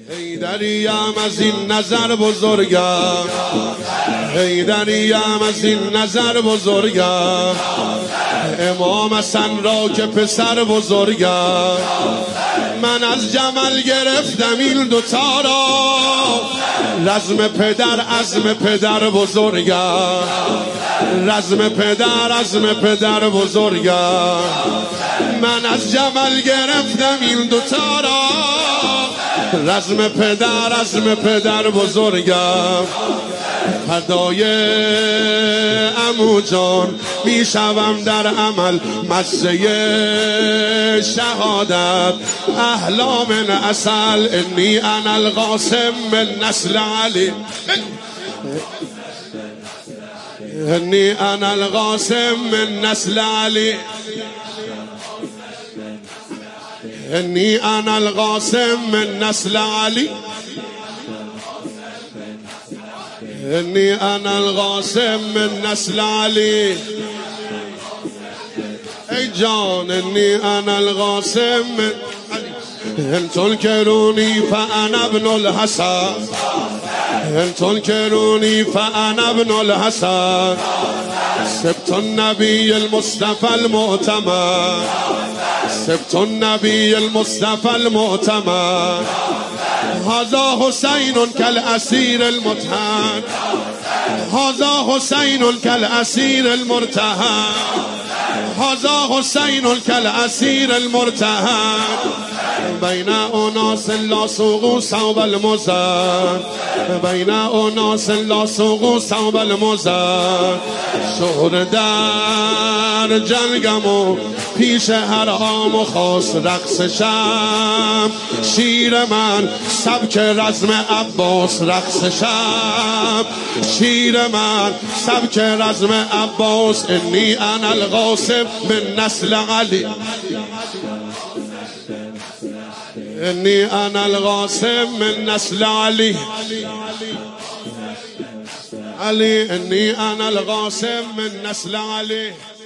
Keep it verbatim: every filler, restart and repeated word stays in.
حیدریم از این نظر بزرگم، حیدریم از این نظر بزرگم، امام حسن را که پسر بزرگم. من از جمل گرفتم این دوتا را، رزم پدر عزم پدر بزرگم، رزم پدر عزم پدر بزرگم. من از جمل گرفتم این دوتا را، رزم پدر عزم پدر بزرگم. فدای عمو جان میشوم در عمل، مزه شهادت احلا من عسل. انی انا القاسم من نسل علی، انی انا القاسم من نسل علی، انی انا القاسم من نسل علی، انی انا القاسم من نسل علی. ای جان انی انا القاسم من علی، ان تنکرونی فانا ابن الحسن، ان تنکرونی فانا ابن الحسن. سبت النبی المصطفى المعتمد، سبت النبی المصطفى المعتمد. هذا حسین كالاسیر المتهم، هذا حسین كالاسیر المرتهن، هذا حسین كالاسیر المرتهن. بین اناس لا سوقوا ثوب المزن، بین اناس لا سوقوا ثوب المزن. شهر در جنگم و پیش حرام و خاص رقصشم، شیر من سبک رزم عباس رقصشم، شیر من سبک رزم عباس. انی انا القاسم من نسل علی، انی انا القاسم من نسل علی، علی انی انا القاسم من نسل علی.